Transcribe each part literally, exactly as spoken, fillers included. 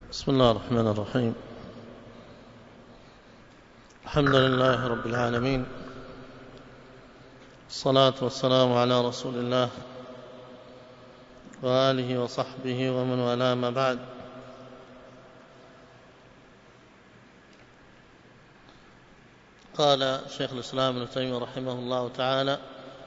بسم الله الرحمن الرحيم. الحمد لله رب العالمين، الصلاة والسلام على رسول الله وآله وصحبه ومن والاه، ما بعد. قال شيخ الإسلام ابن تيمية رحمه الله تعالى: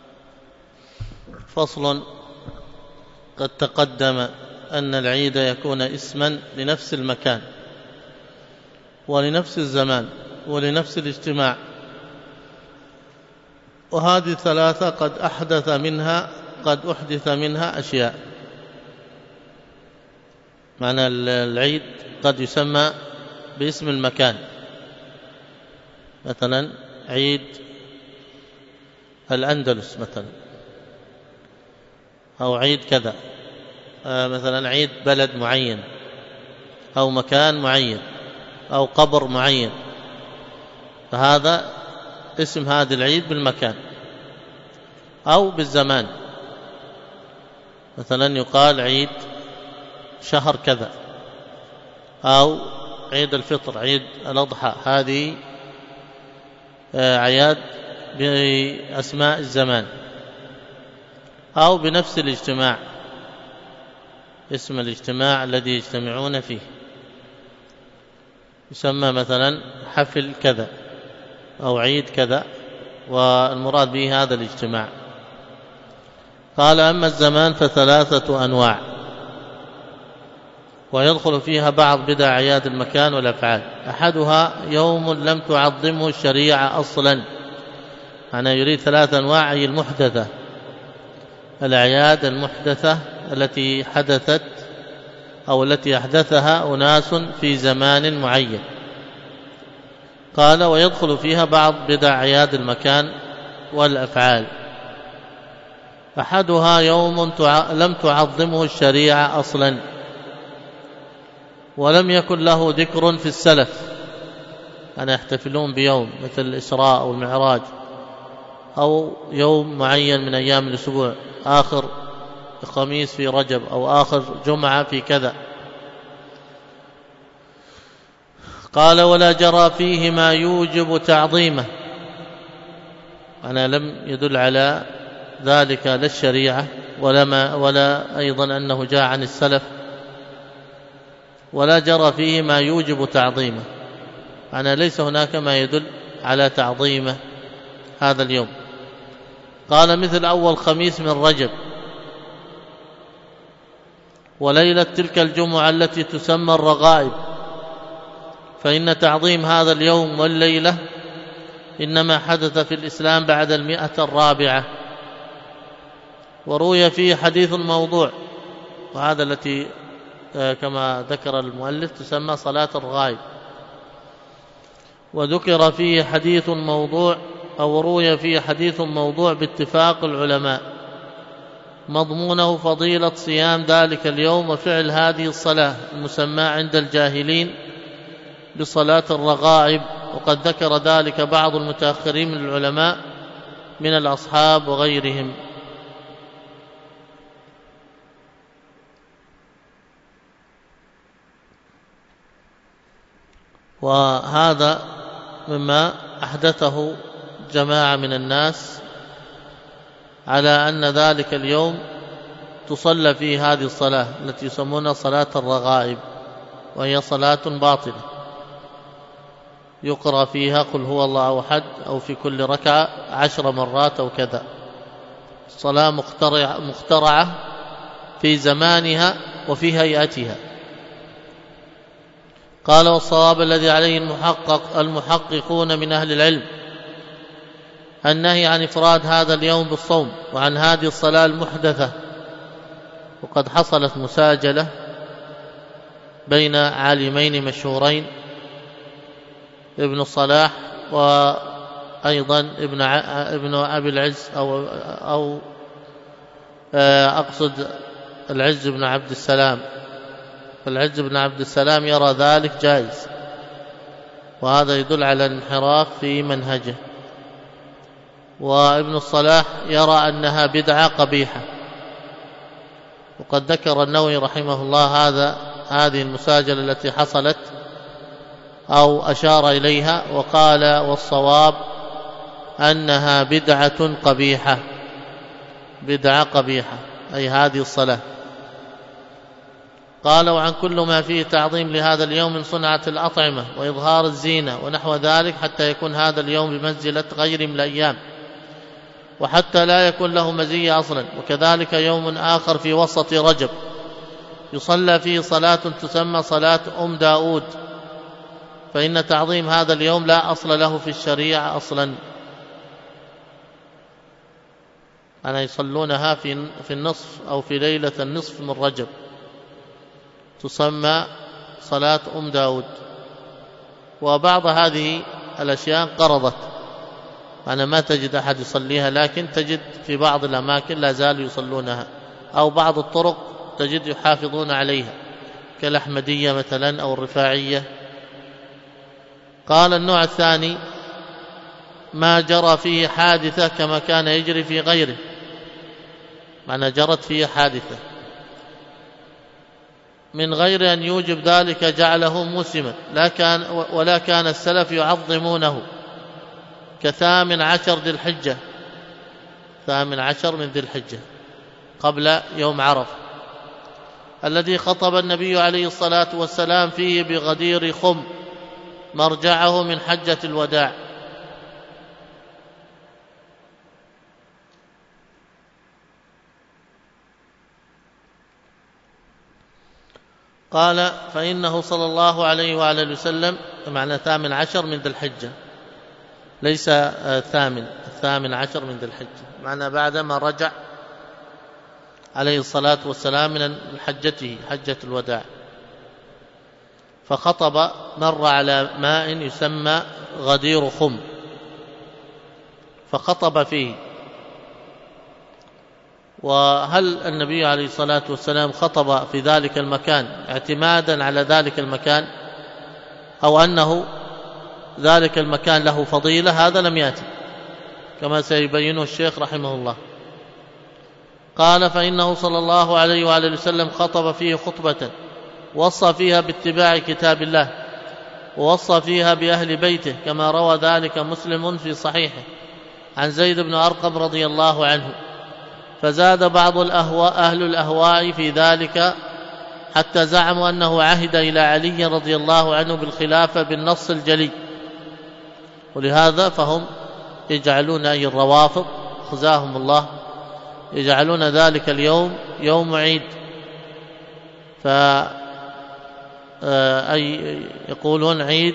فصل: قد تقدم أن العيد يكون اسما لنفس المكان ولنفس الزمان ولنفس الاجتماع، وهذه الثلاثة قد أحدث منها قد أحدث منها أشياء. معنى العيد قد يسمى باسم المكان، مثلا عيد الأندلس مثلا، أو عيد كذا، مثلا عيد بلد معين أو مكان معين أو قبر معين، فهذا اسم هذا العيد بالمكان أو بالزمان. مثلا يقال عيد شهر كذا، أو عيد الفطر، عيد الأضحى، هذه أعياد بأسماء الزمان. أو بنفس الاجتماع، اسم الاجتماع الذي يجتمعون فيه يسمى مثلا حفل كذا أو عيد كذا، والمراد به هذا الاجتماع. قال: أما الزمان فثلاثة أنواع، ويدخل فيها بعض بدع أعياد المكان والأفعال. أحدها يوم لم تعظمه الشريعة أصلا، أنا يريد ثلاث أنواع، أي المحدثة، الأعياد المحدثة التي حدثت أو التي أحدثها أناس في زمان معين. قال: ويدخل فيها بعض بدع أعياد المكان والأفعال. أحدها يوم لم تعظمه الشريعة أصلا، ولم يكن له ذكر في السلف، أنا يحتفلون بيوم مثل الإسراء أو المعراج، أو يوم معين من أيام الأسبوع، آخر خميس في رجب أو آخر جمعة في كذا. قال: ولا جرى فيه ما يوجب تعظيمه، أنا لم يدل على ذلك لا الشريعة ولا, ما ولا أيضا أنه جاء عن السلف. ولا جرى فيه ما يوجب تعظيمه، أنا ليس هناك ما يدل على تعظيمه هذا اليوم. قال: مثل أول خميس من رجب، وليلة تلك الجمعة التي تسمى الرغائب، فإن تعظيم هذا اليوم والليلة إنما حدث في الإسلام بعد المئة الرابعة. وروي فيه حديث موضوع، وهذا التي كما ذكر المؤلف تسمى صلاة الرغائب. وذكر فيه حديث موضوع أو روي فيه حديث موضوع باتفاق العلماء، مضمونه فضيلة صيام ذلك اليوم وفعل هذه الصلاة المسمى عند الجاهلين بصلاة الرغائب. وقد ذكر ذلك بعض المتأخرين من العلماء من الأصحاب وغيرهم. وهذا مما أحدثه جماعة من الناس على أن ذلك اليوم تصلى فيه هذه الصلاة التي يسمونها صلاة الرغائب، وهي صلاة باطلة يقرأ فيها قل هو الله أحد، أو في كل ركعة عشر مرات أو كذا. صلاة مخترعة, مخترعة في زمانها وفي هيئتها. قال: والصواب الذي عليه المحقق المحققون من أهل العلم النهي عن إفراد هذا اليوم بالصوم وعن هذه الصلاة المحدثة. وقد حصلت مساجلة بين عالمين مشهورين، ابن الصلاح وأيضا ابن ابن أبي العز، أو أو أقصد العز بن عبد السلام. فالعز بن عبد السلام يرى ذلك جائز، وهذا يدل على الانحراف في منهجه. وابن الصلاح يرى أنها بدعة قبيحة. وقد ذكر النووي رحمه الله هذا هذه المساجلة التي حصلت أو أشار إليها، وقال والصواب أنها بدعة قبيحة، بدعة قبيحة أي هذه الصلاة. قال وعن كل ما فيه تعظيم لهذا اليوم من صنعة الأطعمة وإظهار الزينة ونحو ذلك، حتى يكون هذا اليوم بمنزلة غير من الأيام، وحتى لا يكون له مزية أصلا. وكذلك يوم آخر في وسط رجب يصلى فيه صلاة تسمى صلاة أم داود، فإن تعظيم هذا اليوم لا أصل له في الشريعة أصلا. أنا يصلونها في في النصف أو في ليلة النصف من رجب، تسمى صلاة أم داود. وبعض هذه الأشياء قرضت، أنا ما تجد أحد يصليها، لكن تجد في بعض الأماكن لا زالوا يصلونها، أو بعض الطرق تجد يحافظون عليها كالأحمدية مثلا أو الرفاعية. قال النوع الثاني ما جرى فيه حادثة كما كان يجري في غيره، معنى جرت فيه حادثة من غير أن يوجب ذلك جعله موسما، لا كان ولا كان السلف يعظمونه، كثامن عشر ذي الحجة، ثامن عشر من ذي الحجة قبل يوم عرفة، الذي خطب النبي عليه الصلاة والسلام فيه بغدير خم مرجعه من حجة الوداع. قال فإنه صلى الله عليه وعلى اله وسلم، معنى ثامن عشر من ذي الحجة، ليس ثامن، الثامن عشر من ذي الحجة، معنى بعدما رجع عليه الصلاة والسلام من حجته حجة الوداع، فخطب مر على ماء يسمى غدير خم فخطب فيه. وهل النبي عليه الصلاة والسلام خطب في ذلك المكان اعتمادا على ذلك المكان، أو أنه ذلك المكان له فضيلة؟ هذا لم يأتي كما سيبينه الشيخ رحمه الله. قال فإنه صلى الله عليه وآله وسلم خطب فيه خطبة وصى فيها باتباع كتاب الله، ووصى فيها بأهل بيته، كما روى ذلك مسلم في صحيحه عن زيد بن أرقم رضي الله عنه. فزاد بعض الأهواء أهل الأهواء في ذلك حتى زعموا أنه عهد إلى علي رضي الله عنه بالخلافة بالنص الجلي، ولهذا فهم يجعلون أي الروافض خزاهم الله يجعلون ذلك اليوم يوم عيد، ف أي يقولون عيد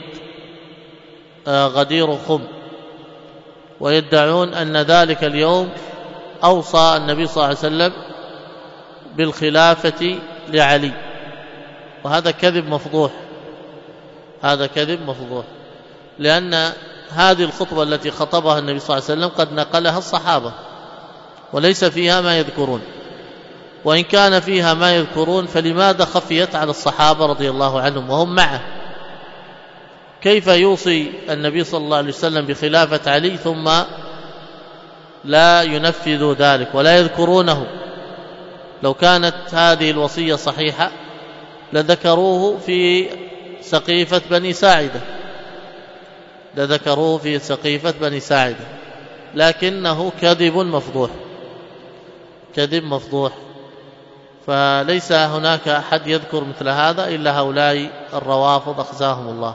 غدير خم، ويدعون أن ذلك اليوم أوصى النبي صلى الله عليه وسلم بالخلافة لعلي، وهذا كذب مفضوح، هذا كذب مفضوح، لأن هذه الخطبة التي خطبها النبي صلى الله عليه وسلم قد نقلها الصحابة وليس فيها ما يذكرون، وإن كان فيها ما يذكرون فلماذا خفيت على الصحابة رضي الله عنهم وهم معه؟ كيف يوصي النبي صلى الله عليه وسلم بخلافة علي ثم لا ينفذ ذلك ولا يذكرونه؟ لو كانت هذه الوصية صحيحة لذكروه في سقيفة بني ساعدة لذكروه في سقيفة بني ساعدة لكنه كذب مفضوح، كذب مفضوح، فليس هناك أحد يذكر مثل هذا إلا هؤلاء الروافض أخزاهم الله.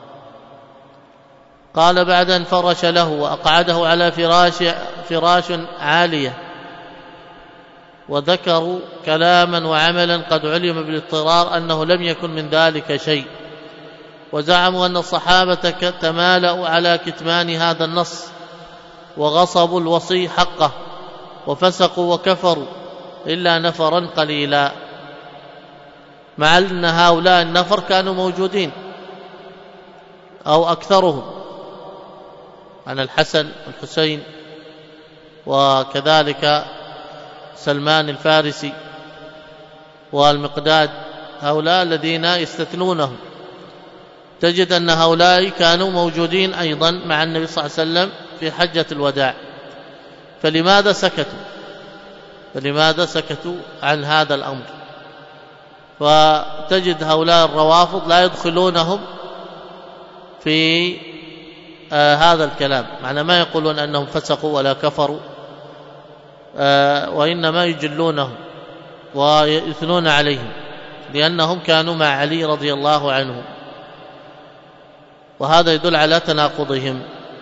قال بعد أن فرش له وأقعده على فراش, فراش عالية، وذكروا كلاما وعملا قد علم بالاضطرار أنه لم يكن من ذلك شيء، وزعموا أن الصحابة تمالأوا على كتمان هذا النص وغصبوا الوصي حقه وفسقوا وكفروا إلا نفرا قليلا، مع أن هؤلاء النفر كانوا موجودين أو أكثرهم، عن الحسن والحسين وكذلك سلمان الفارسي والمقداد، هؤلاء الذين يستثنونهم، تجد أن هؤلاء كانوا موجودين أيضا مع النبي صلى الله عليه وسلم في حجة الوداع، فلماذا سكتوا فلماذا سكتوا عن هذا الأمر؟ فتجد هؤلاء الروافض لا يدخلونهم في آه هذا الكلام، معنى ما يقولون أنهم فسقوا ولا كفروا، آه وإنما يجلونهم ويثنون عليهم لأنهم كانوا مع علي رضي الله عنه، وهذا يدل على تناقضهم.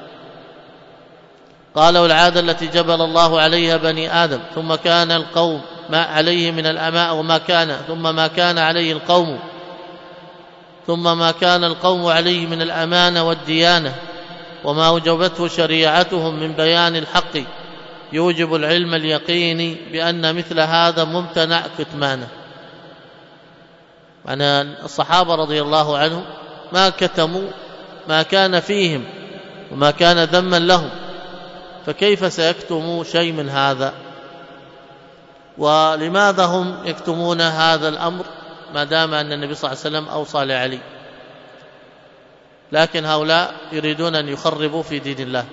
قال: والعادة التي جبل الله عليها بني آدم، ثم كان القوم ما عليه من الأماء وما كان ثم ما كان عليه القوم ثم ما كان القوم عليه من الأمانة والديانة وما أوجبته شريعتهم من بيان الحق يوجب العلم اليقيني بأن مثل هذا ممتنع كتمانه. معنى الصحابة رضي الله عنهم ما كتموا ما كان فيهم وما كان ذما لهم، فكيف سيكتموا شيء من هذا؟ ولماذا هم يكتمون هذا الأمر ما دام أن النبي صلى الله عليه وسلم أوصى لعلي؟ لكن هؤلاء يريدون أن يخربوا في دين الله.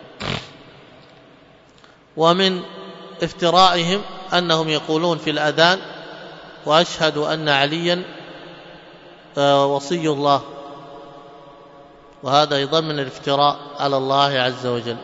ومن افترائهم أنهم يقولون في الأذان: وأشهد أن عليا وصي الله، وهذا أيضا من الافتراء على الله عز وجل.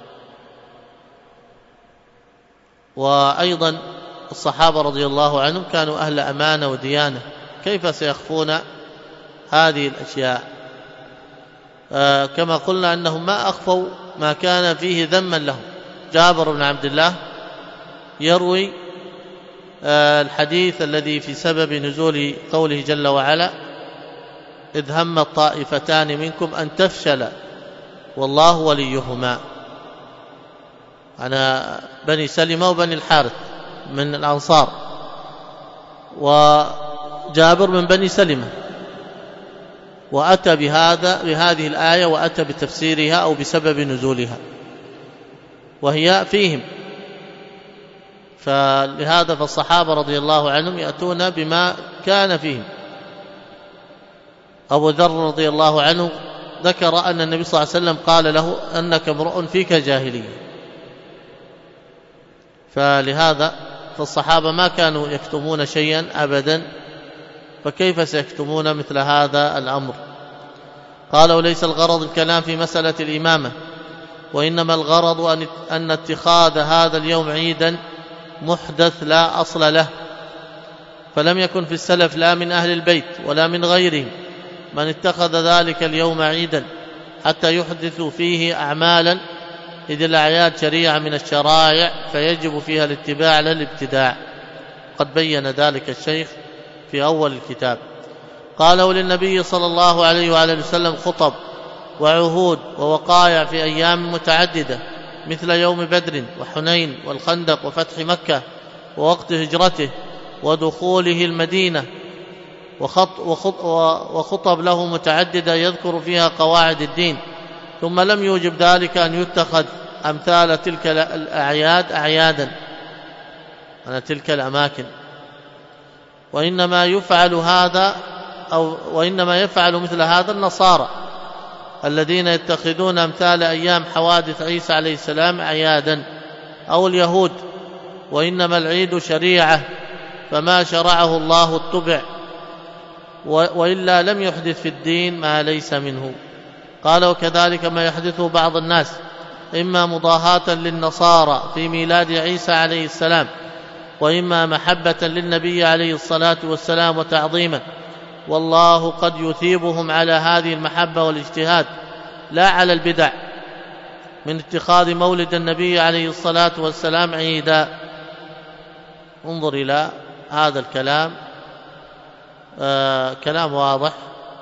وأيضا الصحابة رضي الله عنهم كانوا أهل أمانة وديانة، كيف سيخفون هذه الأشياء؟ آه كما قلنا أنهم ما أخفوا ما كان فيه ذما لهم. جابر بن عبد الله يروي آه الحديث الذي في سبب نزول قوله جل وعلا: إذ هم الطائفتان منكم أن تفشل والله وليهما، أنا بني سلمة وبني الحارث من الأنصار، وجابر من بني سلمة، وأتى بهذا بهذه الآية وأتى بتفسيرها أو بسبب نزولها، وهي فيهم. فلهذا فالصحابة رضي الله عنهم يأتون بما كان فيهم. أبو ذر رضي الله عنه ذكر أن النبي صلى الله عليه وسلم قال له: أنك امرؤ فيك جاهلية. فلهذا فالصحابة ما كانوا يكتمون شيئا أبدا، فكيف سيكتمون مثل هذا الأمر؟ قال: وليس الغرض الكلام في مسألة الإمامة، وإنما الغرض أن اتخاذ هذا اليوم عيدا محدث لا أصل له، فلم يكن في السلف لا من أهل البيت ولا من غيرهم من اتخذ ذلك اليوم عيدا حتى يحدثوا فيه أعمالا، إذ الأعياد شريعة من الشرائع فيجب فيها الاتباع لا الابتداع. قد بين ذلك الشيخ في أول الكتاب. قال: وللنبي صلى الله عليه وآله وسلم خطب وعهود ووقائع في أيام متعددة، مثل يوم بدر وحنين والخندق وفتح مكة ووقت هجرته ودخوله المدينة، وخط وخط وخطب له متعددة يذكر فيها قواعد الدين، ثم لم يوجب ذلك أن يتخذ أمثال تلك الأعياد أعيادا، أنا تلك الأماكن، وإنما يفعل هذا أو وإنما يفعل مثل هذا النصارى الذين يتخذون أمثال أيام حوادث عيسى عليه السلام أعيادا، أو اليهود، وإنما العيد شريعة، فما شرعه الله اتبع، وإلا لم يحدث في الدين ما ليس منه. قال: وكذلك ما يحدثه بعض الناس، إما مضاهاة للنصارى في ميلاد عيسى عليه السلام، وإما محبة للنبي عليه الصلاة والسلام وتعظيما، والله قد يثيبهم على هذه المحبة والاجتهاد لا على البدع من اتخاذ مولد النبي عليه الصلاة والسلام عيدا. انظر إلى هذا الكلام، آه كلام واضح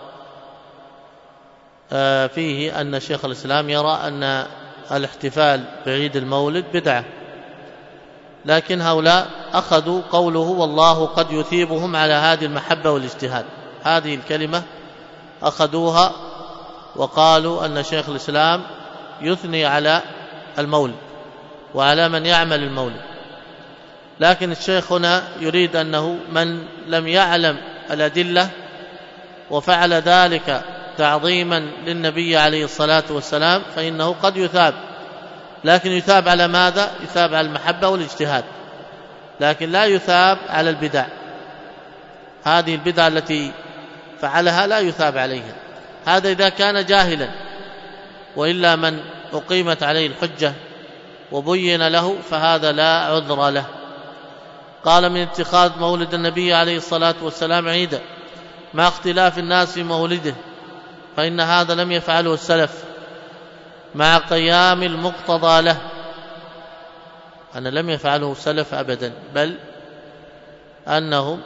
آه فيه أن شيخ الإسلام يرى أن الاحتفال بعيد المولد بدعة، لكن هؤلاء أخذوا قوله والله قد يثيبهم على هذه المحبة والاجتهاد، هذه الكلمة أخذوها وقالوا أن شيخ الإسلام يثني على المولد وعلى من يعمل المولد. لكن الشيخ هنا يريد أنه من لم يعلم الأدلة وفعل ذلك تعظيما للنبي عليه الصلاة والسلام فإنه قد يثاب، لكن يثاب على ماذا؟ يثاب على المحبة والاجتهاد، لكن لا يثاب على البدع. هذه البدعة التي فعلها لا يثاب عليها. هذا إذا كان جاهلا، وإلا من أقيمت عليه الحجة وبين له فهذا لا عذر له. قال: من اتخاذ مولد النبي عليه الصلاة والسلام عيدا مع اختلاف الناس في مولده، فإن هذا لم يفعله السلف مع قيام المقتضى له. أنا لم يفعله السلف أبدا، بل أنهم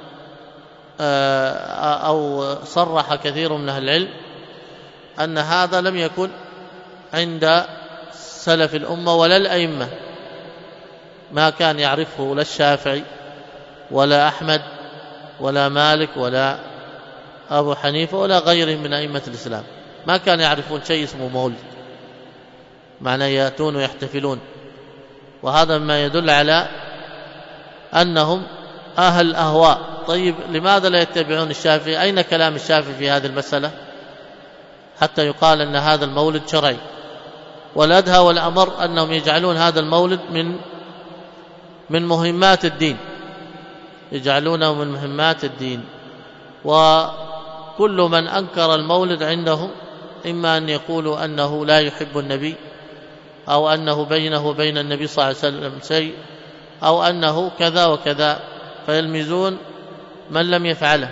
أو صرح كثير من أهل العلم أن هذا لم يكن عند سلف الأمة ولا الأئمة، ما كان يعرفه لا الشافعي ولا أحمد ولا مالك ولا أبو حنيفة ولا غيرهم من أئمة الإسلام، ما كان يعرفون شيء اسمه مولد، معناه يأتون ويحتفلون. وهذا ما يدل على أنهم أهل أهواء. طيب لماذا لا يتبعون الشافعي؟ أين كلام الشافعي في هذه المسألة حتى يقال أن هذا المولد شرعي؟ والأدهى والأمر أنهم يجعلون هذا المولد من من مهمات الدين، يجعلونه من مهمات الدين. وكل من أنكر المولد عندهم إما أن يقولوا أنه لا يحب النبي، أو أنه بينه وبين النبي صلى الله عليه وسلم شيء، أو أنه كذا وكذا، فيلمزون من لم يفعله.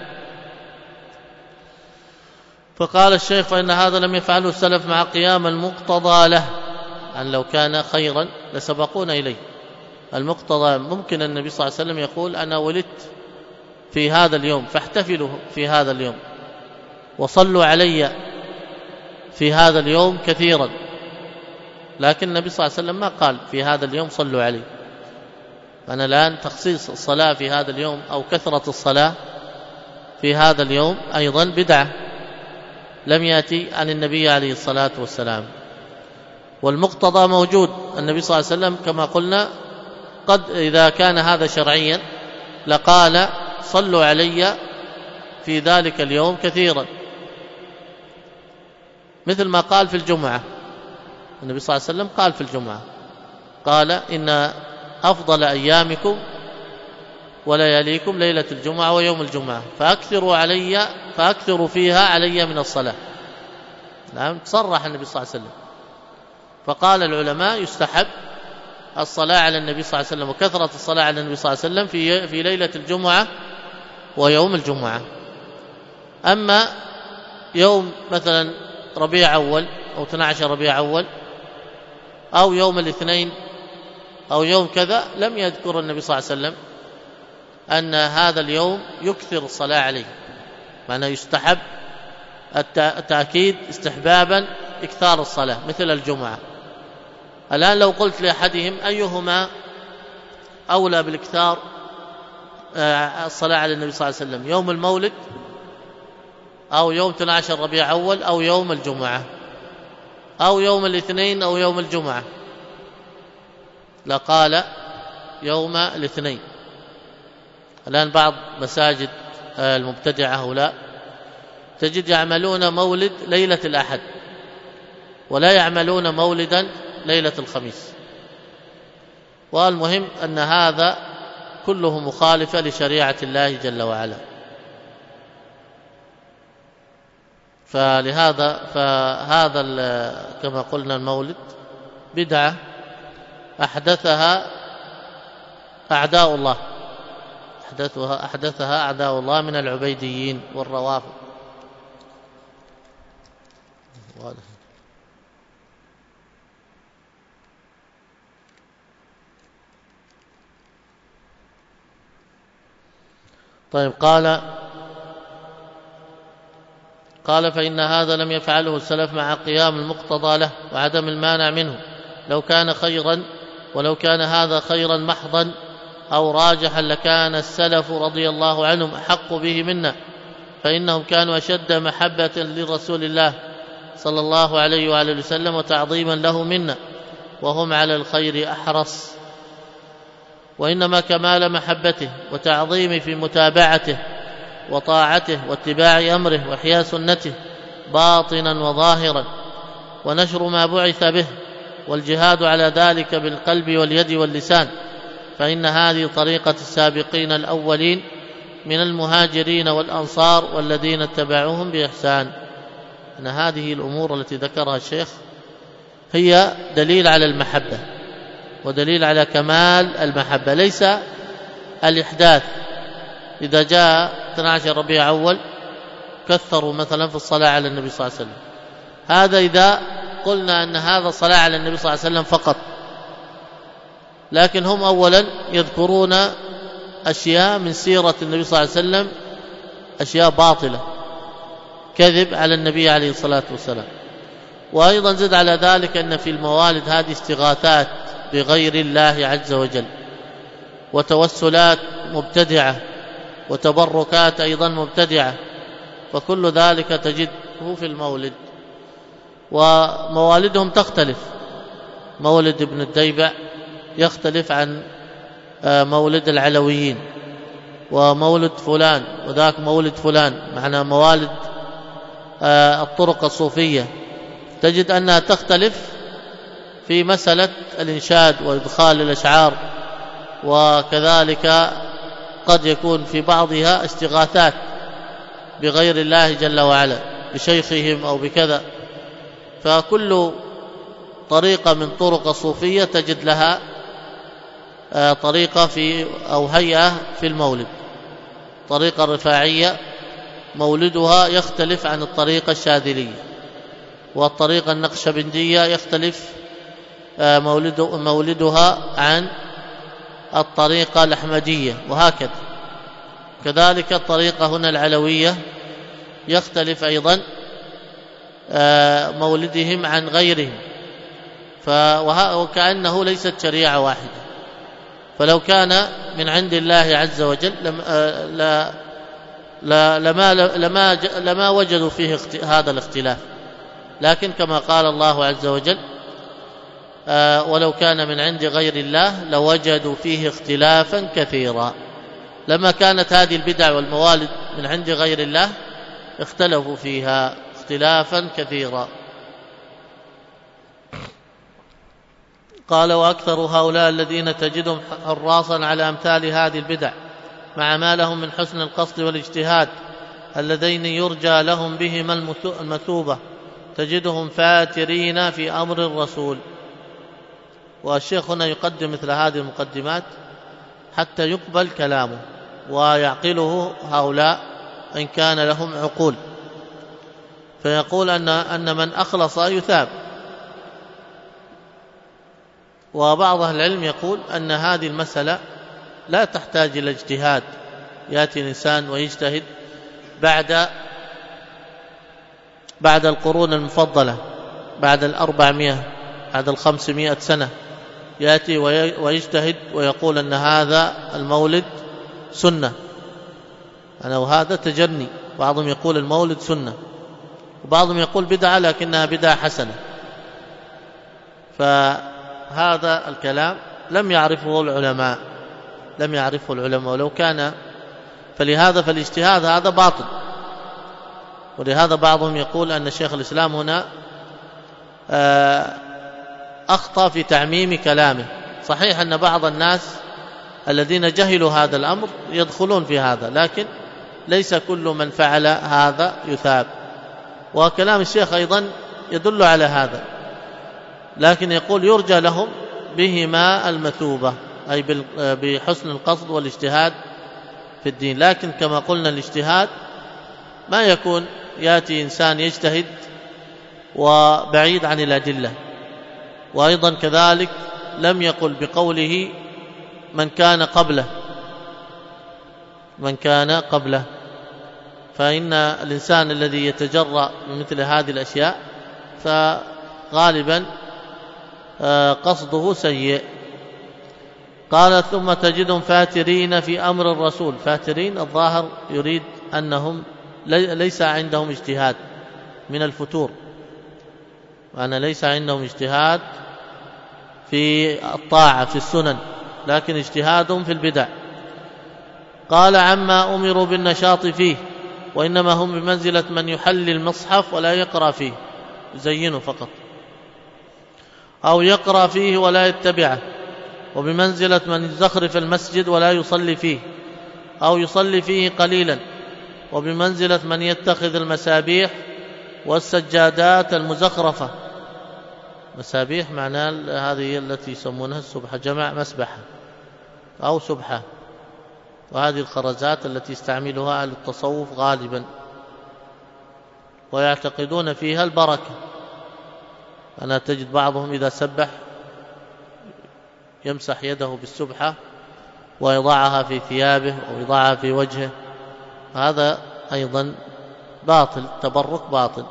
فقال الشيخ: فإن هذا لم يفعله السلف مع قيام المقتضى له، أن لو كان خيرا لسبقونا إليه. المقتضى ممكن النبي صلى الله عليه وسلم يقول: أنا ولدت في هذا اليوم فاحتفلوا في هذا اليوم وصلوا علي في هذا اليوم كثيرا، لكن النبي صلى الله عليه وسلم ما قال في هذا اليوم صلوا علي. فأنا الآن تخصيص الصلاة في هذا اليوم أو كثرة الصلاة في هذا اليوم أيضا بدعة لم يأتي عن النبي عليه الصلاة والسلام. والمقتضى موجود، النبي صلى الله عليه وسلم كما قلنا قد إذا كان هذا شرعيا لقال صلوا علي في ذلك اليوم كثيرا، مثل ما قال في الجمعة. النبي صلى الله عليه وسلم قال في الجمعة، قال: إن أفضل أيامكم ولياليكم ليلة الجمعة ويوم الجمعة، فأكثروا علي فأكثروا فيها علي من الصلاة. نعم، تصرح النبي صلى الله عليه وسلم. فقال العلماء: يستحب الصلاة على النبي صلى الله عليه وسلم وكثرة الصلاة على النبي صلى الله عليه وسلم في في ليلة الجمعة ويوم الجمعة. أما يوم مثلا ربيع أول أو اثني عشر ربيع أول أو يوم الاثنين أو يوم كذا، لم يذكر النبي صلى الله عليه وسلم أن هذا اليوم يكثر الصلاة عليه، معناه يستحب التأكيد استحبابا إكثار الصلاة مثل الجمعة. الآن لو قلت لأحدهم أيهما أولى بالإكثار الصلاة على النبي صلى الله عليه وسلم، يوم المولد أو يوم اثني عشر ربيع أول أو يوم الجمعة أو يوم الاثنين أو يوم الجمعة، لقال يوم الاثنين. الآن بعض مساجد المبتدعة هؤلاء تجد يعملون مولد ليلة الأحد ولا يعملون مولدا ليلة الخميس. والمهم أن هذا كله مخالفة لشريعة الله جل وعلا. فلهذا فهذا كما قلنا المولد بدعة أحدثها أعداء الله، أحدثها أحدثها أعداء الله من العبيديين والروافض. طيب، قال قال فإن هذا لم يفعله السلف مع قيام المقتضى له وعدم المانع منه. لو كان خيرا ولو كان هذا خيرا محضا أو راجحا لكان السلف رضي الله عنهم أحق به منا، فإنهم كانوا أشد محبة لرسول الله صلى الله عليه وآله وسلم وتعظيما له منا، وهم على الخير أحرص. وإنما كمال محبته وتعظيمه في متابعته وطاعته واتباع أمره وإحياء سنته باطنا وظاهرا، ونشر ما بعث به، والجهاد على ذلك بالقلب واليد واللسان، فإن هذه طريقة السابقين الأولين من المهاجرين والأنصار والذين اتبعوهم بإحسان. أن هذه الأمور التي ذكرها الشيخ هي دليل على المحبة ودليل على كمال المحبة، ليس الإحداث. إذا جاء اثنا عشر ربيع أول كثروا مثلا في الصلاة على النبي صلى الله عليه وسلم، هذا إذا قلنا أن هذا صلاة على النبي صلى الله عليه وسلم فقط، لكن هم أولا يذكرون أشياء من سيرة النبي صلى الله عليه وسلم، أشياء باطلة، كذب على النبي عليه الصلاة والسلام. وأيضا زد على ذلك أن في الموالد هذه استغاثات بغير الله عز وجل، وتوسلات مبتدعة، وتبركات أيضا مبتدعة، فكل ذلك تجده في المولد. وموالدهم تختلف، مولد ابن الديبع يختلف عن مولد العلويين، ومولد فلان وذاك مولد فلان، معنى موالد الطرق الصوفية تجد أنها تختلف في مسألة الإنشاد وإدخال الأشعار، وكذلك قد يكون في بعضها استغاثات بغير الله جل وعلا، بشيخهم أو بكذا. فكل طريقة من طرق الصوفية تجد لها طريقة في أو هيئة في المولد. طريقة الرفاعية مولدها يختلف عن الطريقة الشاذلية، والطريقة النقشبندية يختلف مولد مولدها عن الطريقة الأحمدية، وهكذا. كذلك الطريقة هنا العلوية يختلف أيضا مولدهم عن غيرهم، وكأنه ليست شريعة واحدة. فلو كان من عند الله عز وجل لما لما لما لما وجدوا فيه هذا الاختلاف، لكن كما قال الله عز وجل ولو كان من عند غير الله لوجدوا فيه اختلافا كثيرا. لما كانت هذه البدع والموالد من عند غير الله اختلفوا فيها اختلافا كثيرا. قال وأكثر هؤلاء الذين تجدهم حراصا على أمثال هذه البدع مع ما لهم من حسن القصد والاجتهاد اللذين يرجى لهم بهما المثوبة تجدهم فاترين في أمر الرسول. والشيخ هنا يقدم مثل هذه المقدمات حتى يقبل كلامه ويعقله هؤلاء إن كان لهم عقول، فيقول أن أن من أخلص يثاب. وبعض أهل العلم يقول أن هذه المسألة لا تحتاج إلى اجتهاد، يأتي الإنسان ويجتهد بعد بعد القرون المفضلة، بعد الأربعمائة، بعد الخمسمائة سنة، يأتي ويجتهد ويقول أن هذا المولد سنة، أنا وهذا تجني. بعضهم يقول المولد سنة، وبعضهم يقول بدعة لكنها بدعة حسنة. فهذا الكلام لم يعرفه العلماء، لم يعرفه العلماء ولو كان، فلهذا فالاجتهاد هذا باطل. ولهذا بعضهم يقول أن شيخ الإسلام هنا أخطأ في تعميم كلامه. صحيح أن بعض الناس الذين جهلوا هذا الأمر يدخلون في هذا، لكن ليس كل من فعل هذا يثاب. وكلام الشيخ أيضا يدل على هذا، لكن يقول يرجى لهم بهما المثوبة، أي بحسن القصد والاجتهاد في الدين. لكن كما قلنا الاجتهاد ما يكون يأتي إنسان يجتهد وبعيد عن الأدلة. وأيضا كذلك لم يقل بقوله من كان قبله من كان قبله فإن الإنسان الذي يتجرأ من مثل هذه الأشياء فغالبا قصده سيء. قال ثم تجدهم فاترين في أمر الرسول. فاترين الظاهر يريد أنهم ليس عندهم اجتهاد من الفتور، وأن ليس عندهم اجتهاد في الطاعة في السنن، لكن اجتهادهم في البدع. قال عما أمروا بالنشاط فيه، وإنما هم بمنزلة من يحلل المصحف ولا يقرأ فيه، يزينه فقط، أو يقرأ فيه ولا يتبعه، وبمنزلة من يزخرف المسجد ولا يصلي فيه، أو يصلي فيه قليلا، وبمنزلة من يتخذ المسابيح والسجادات المزخرفة. مسابيح معناه هذه التي يسمونها السبحة، جمع مسبحة أو سبحة، وهذه الخرزات التي يستعملها أهل التصوف غالبا، ويعتقدون فيها البركة. أنا تجد بعضهم إذا سبح يمسح يده بالسبحة ويضعها في ثيابه أو يضعها في وجهه، هذا أيضا باطل، تبرك باطل.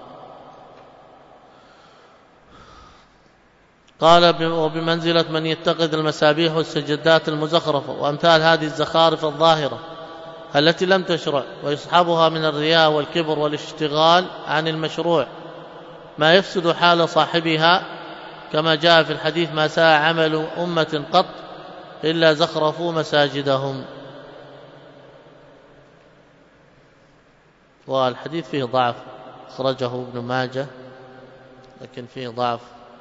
قال وبمنزلة من يتخذ المسابيح والسجدات المزخرفة وأمثال هذه الزخارف الظاهرة التي لم تشرع، ويصحبها من الرياء والكبر والاشتغال عن المشروع ما يفسد حال صاحبها، كما جاء في الحديث: ما ساء عمل أمة قط إلا زخرفوا مساجدهم. والحديث فيه ضعف، أخرجه ابن ماجه لكن فيه ضعف.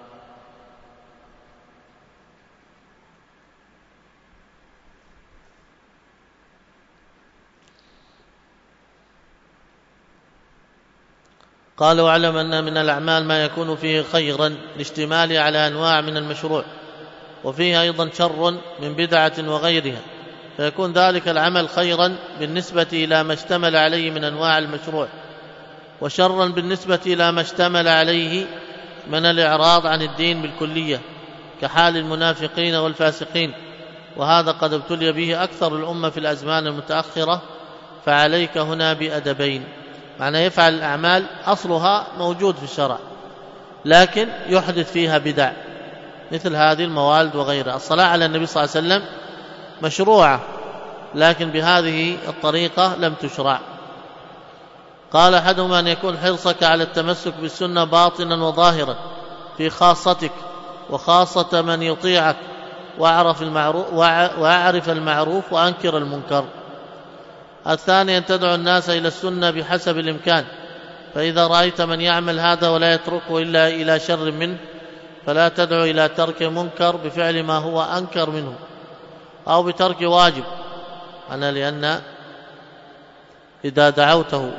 قال: واعلم أن من الأعمال ما يكون فيه خيرا لاشتماله على أنواع من المشروع، وفيه أيضا شر من بدعة وغيرها، فيكون ذلك العمل خيرا بالنسبة إلى ما اشتمل عليه من أنواع المشروع، وشرا بالنسبة إلى ما اشتمل عليه من الإعراض عن الدين بالكلية، كحال المنافقين والفاسقين، وهذا قد ابتلي به أكثر الأمة في الأزمان المتأخرة، فعليك هنا بأدبين. معنى يفعل الأعمال أصلها موجود في الشرع، لكن يحدث فيها بدع، مثل هذه الموالد وغيرها. الصلاة على النبي صلى الله عليه وسلم مشروعة، لكن بهذه الطريقة لم تشرع. قال: أحدهما أن يكون حرصك على التمسك بالسنة باطنا وظاهرا في خاصتك وخاصة من يطيعك، واعرف المعروف, واعرف المعروف وأنكر المنكر. الثاني أن تدعو الناس إلى السنة بحسب الإمكان، فإذا رأيت من يعمل هذا ولا يتركه إلا إلى شر منه فلا تدعو إلى ترك منكر بفعل ما هو أنكر منه، أو بترك واجب. أنا لأن إذا دعوته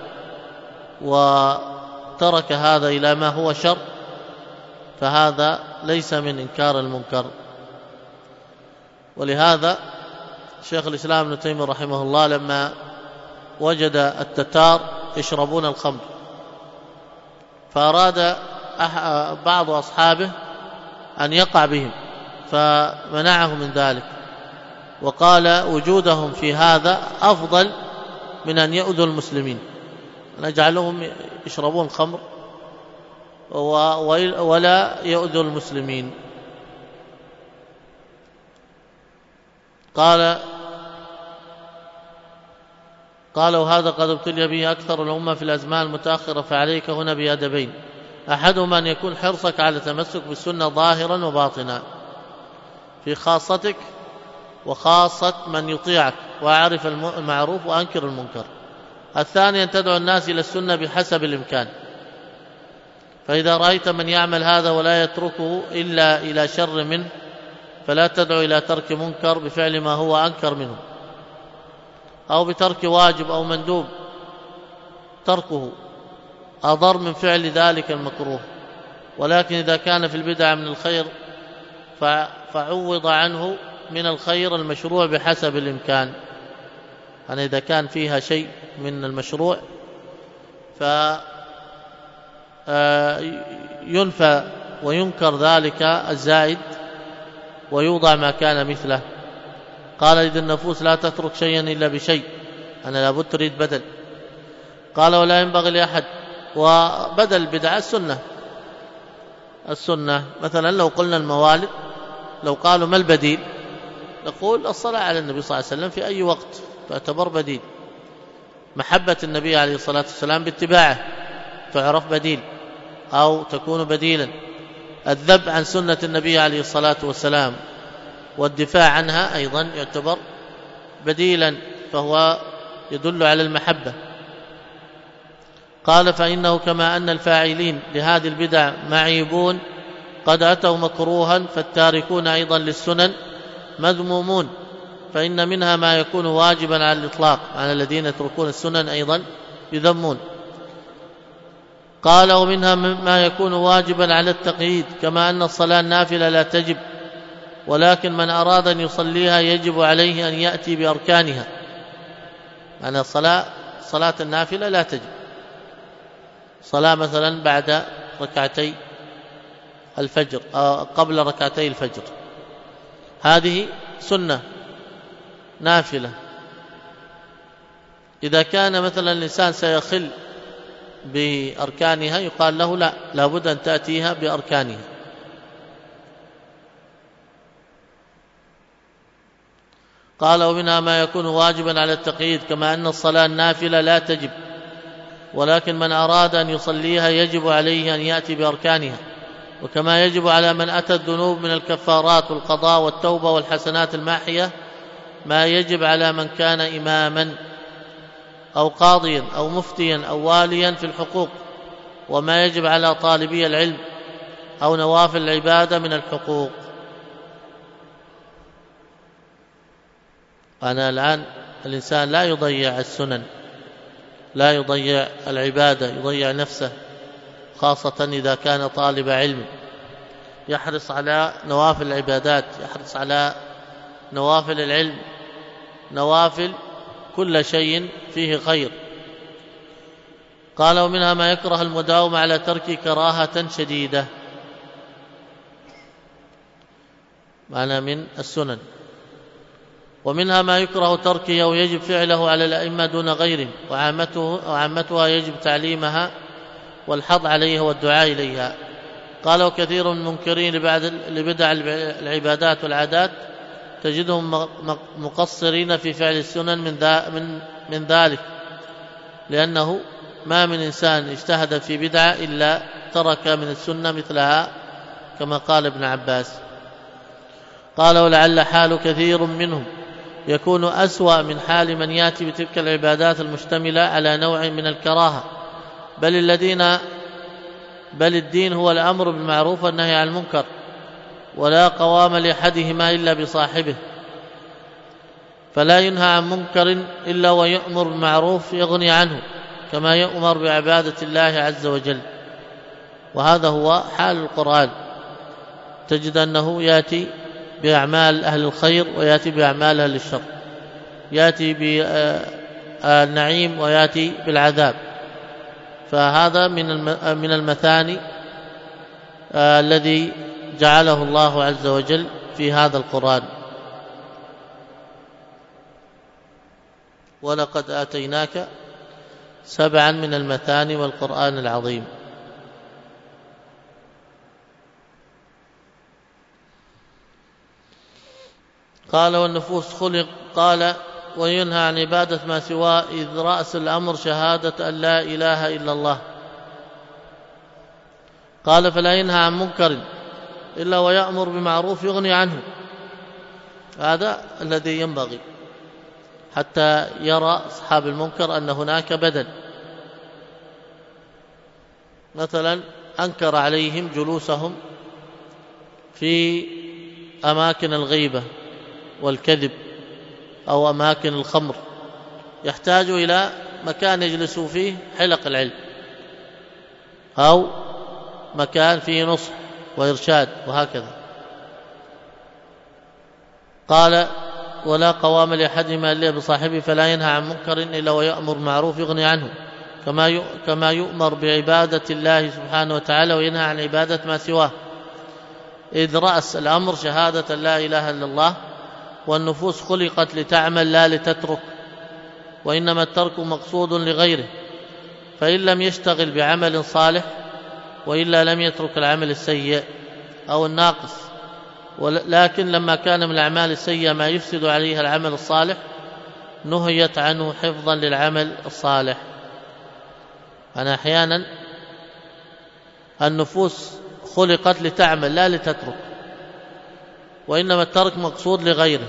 وترك هذا إلى ما هو شر فهذا ليس من إنكار المنكر. ولهذا شيخ الإسلام ابن تيمية رحمه الله لما وجد التتار يشربون الخمر، فأراد بعض أصحابه أن يقع بهم، فمنعه من ذلك، وقال: وجودهم في هذا أفضل من أن يؤذوا المسلمين، نجعلهم يشربون خمر ولا يؤذوا المسلمين. قال قالوا: هذا قد ابتلي به أكثر الأمة في الأزمان المتأخرة، فعليك هنا بأدبين: أحدهما أن يكون حرصك على التمسك بالسنة ظاهرا وباطنا في خاصتك وخاصة من يطيعك، وأعرف المعروف وأنكر المنكر. الثاني أن تدعو الناس إلى السنة بحسب الإمكان، فإذا رأيت من يعمل هذا ولا يتركه إلا إلى شر منه فلا تدعو إلى ترك منكر بفعل ما هو أنكر منه، أو بترك واجب أو مندوب تركه أضر من فعل ذلك المكروه. ولكن إذا كان في البدع من الخير فعوض عنه من الخير المشروع بحسب الإمكان. يعني إذا كان فيها شيء من المشروع فينفى وينكر ذلك الزائد ويوضع ما كان مثله. قال: إذ النفوس لا تترك شيئا إلا بشيء، أنا لابد تريد بدل. قال: ولا ينبغي لأحد، وبدل بدعة السنة. السنة مثلا لو قلنا الموالد، لو قالوا ما البديل، نقول الصلاة على النبي صلى الله عليه وسلم في أي وقت تعتبر بديل. محبة النبي عليه الصلاة والسلام باتباعه تعرف بديل أو تكون بديلا. الذب عن سنة النبي عليه الصلاة والسلام والدفاع عنها أيضا يعتبر بديلا، فهو يدل على المحبة. قال: فإنه كما أن الفاعلين لهذه البدع معيبون قد أتوا مكروها، فالتاركون أيضا للسنن مذمومون، فإن منها ما يكون واجبا على الإطلاق، على الذين يتركون السنن أيضا يذمون. قال ومنها ما يكون واجبا على التقييد، كما أن الصلاة النافلة لا تجب، ولكن من أراد أن يصليها يجب عليه أن يأتي بأركانها. يعني الصلاة صلاة النافلة لا تجب، صلاة مثلا بعد ركعتي الفجر أو قبل ركعتي الفجر، هذه سنة نافلة. إذا كان مثلا الإنسان سيخل بأركانها يقال له لا، لابد أن تأتيها بأركانها. قال ومنها ما يكون واجبا على التقييد، كما أن الصلاة النافلة لا تجب، ولكن من أراد أن يصليها يجب عليه أن يأتي بأركانها، وكما يجب على من أتى الذنوب من الكفارات والقضاء والتوبة والحسنات الماحية ما يجب على من كان إماما أو قاضيا أو مفتيا أو واليا في الحقوق، وما يجب على طالبي العلم أو نوافل العبادة من الحقوق. أنا الآن الإنسان لا يضيع السنن، لا يضيع العبادة، يضيع نفسه، خاصة إذا كان طالب علم، يحرص على نوافل العبادات، يحرص على نوافل العلم، نوافل كل شيء فيه خير. قال ومنها ما يكره المداومة على ترك كراهة شديدة، معنى من السنن. ومنها ما يكره تركه أو يجب فعله على الأئمة دون غيرهم، وعامته وعامتها يجب تعليمها والحض عليها والدعاء إليها. قال وكثير من المنكرين لبدع العبادات والعادات تجدهم مقصرين في فعل السنن من من ذلك، لأنه ما من إنسان اجتهد في بدعة إلا ترك من السنة مثلها، كما قال ابن عباس. قال ولعل حال كثير منهم يكون أسوأ من حال من يأتي بتلك العبادات المشتملة على نوع من الكراهة، بل الذين بل الدين هو الأمر بالمعروف والنهي عن المنكر، ولا قوام لأحدهما إلا بصاحبه، فلا ينهى عن منكر إلا ويأمر بالمعروف يغني عنه، كما يؤمر بعبادة الله عز وجل. وهذا هو حال القرآن، تجد أنه يأتي بأعمال أهل الخير ويأتي بأعمال أهل الشر، يأتي بالنعيم ويأتي بالعذاب. فهذا من المثاني الذي جعله الله عز وجل في هذا القرآن. ولقد آتيناك سبعا من المثاني والقرآن العظيم. قال والنفوس خلق، قال وينهى عن عبادة ما سواه، إذ رأس الأمر شهادة أن لا إله إلا الله. قال فلا ينهى عن منكر إلا ويأمر بمعروف يغني عنه، هذا الذي ينبغي حتى يرى أصحاب المنكر أن هناك بدل. مثلا أنكر عليهم جلوسهم في أماكن الغيبة والكذب أو أماكن الخمر، يحتاج إلى مكان يجلسوا فيه حلق العلم، أو مكان فيه نصح وإرشاد وهكذا. قال ولا قوام لأحدهما إلا بصاحبه، فلا ينهى عن منكر إلا ويأمر معروف يغني عنه، كما كما يؤمر بعبادة الله سبحانه وتعالى وينهى عن عبادة ما سواه، إذ رأس الأمر شهادة لا إله إلا الله. والنفوس خلقت لتعمل لا لتترك، وإنما الترك مقصود لغيره، فإن لم يشتغل بعمل صالح وإلا لم يترك العمل السيء أو الناقص. لكن لما كان من الأعمال السيئة ما يفسد عليها العمل الصالح نهيت عنه حفظا للعمل الصالح. أنا أحيانا النفوس خلقت لتعمل لا لتترك، وإنما الترك مقصود لغيره،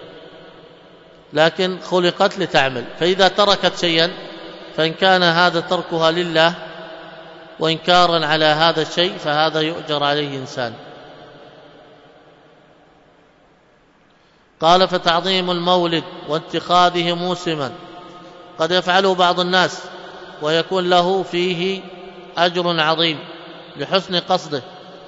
لكن خلقت لتعمل، فإذا تركت شيئا فإن كان هذا تركها لله وإنكارا على هذا الشيء فهذا يؤجر عليه إنسان. قال: فتعظيم المولد واتخاذه موسما قد يفعله بعض الناس ويكون له فيه أجر عظيم لحسن قصده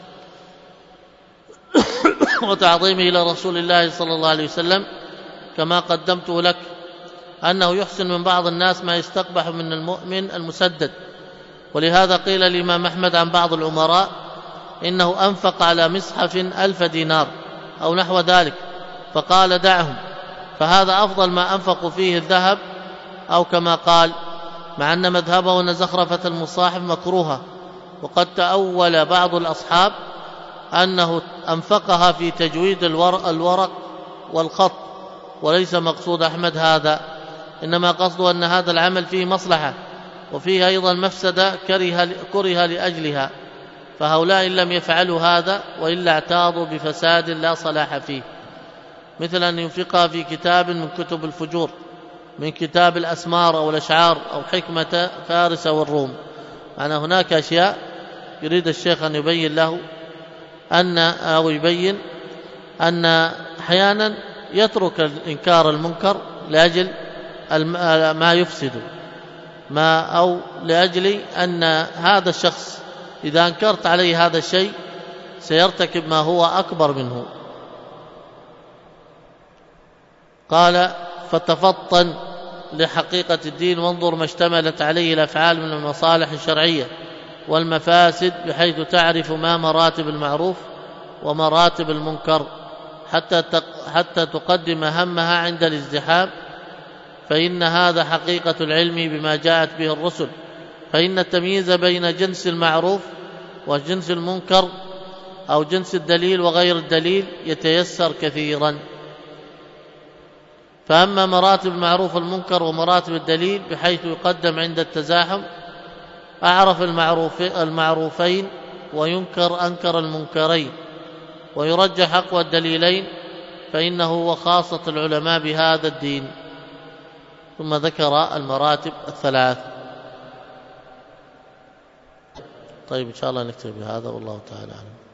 وتعظيمه إلى رسول الله صلى الله عليه وسلم، كما قدمته لك أنه يحسن من بعض الناس ما يستقبح من المؤمن المسدد. ولهذا قيل الإمام أحمد عن بعض الأمراء إنه أنفق على مصحف ألف دينار أو نحو ذلك، فقال: دعهم، فهذا أفضل ما أنفقوا فيه الذهب، أو كما قال، مع أن مذهبه أن زخرفة المصاحف مكروهة. وقد تأول بعض الأصحاب أنه أنفقها في تجويد الورق والخط، وليس مقصود أحمد هذا، إنما قصده أن هذا العمل فيه مصلحة وفيه أيضا مفسدة كره, كره لأجلها، فهؤلاء لم يفعلوا هذا وإلا اعتاضوا بفساد لا صلاح فيه، مثل أن ينفقها في كتاب من كتب الفجور، من كتاب الأسمار أو الأشعار أو حكمة فارس والروم. معنى هناك أشياء يريد الشيخ أن يبين له أن أو يبين أن أحيانا يترك إنكار المنكر لأجل ما يفسد ما أو لأجل أن هذا الشخص إذا أنكرت عليه هذا الشيء سيرتكب ما هو أكبر منه. قال: فتفطن لحقيقة الدين وانظر ما اشتملت عليه الأفعال من المصالح الشرعية والمفاسد، بحيث تعرف ما مراتب المعروف ومراتب المنكر حتى حتى تقدم همها عند الازدحام، فإن هذا حقيقة العلم بما جاءت به الرسل، فإن التمييز بين جنس المعروف وجنس المنكر أو جنس الدليل وغير الدليل يتيسر كثيرا. فأما مراتب المعروف والمنكر ومراتب الدليل بحيث يقدم عند التزاحم أعرف المعروف المعروفين وينكر أنكر المنكرين، ويرجح أقوى الدليلين، فإنه هو خاصة العلماء بهذا الدين. ثم ذكر المراتب الثلاث. طيب إن شاء الله نكتب بهذا، والله تعالى أعلم.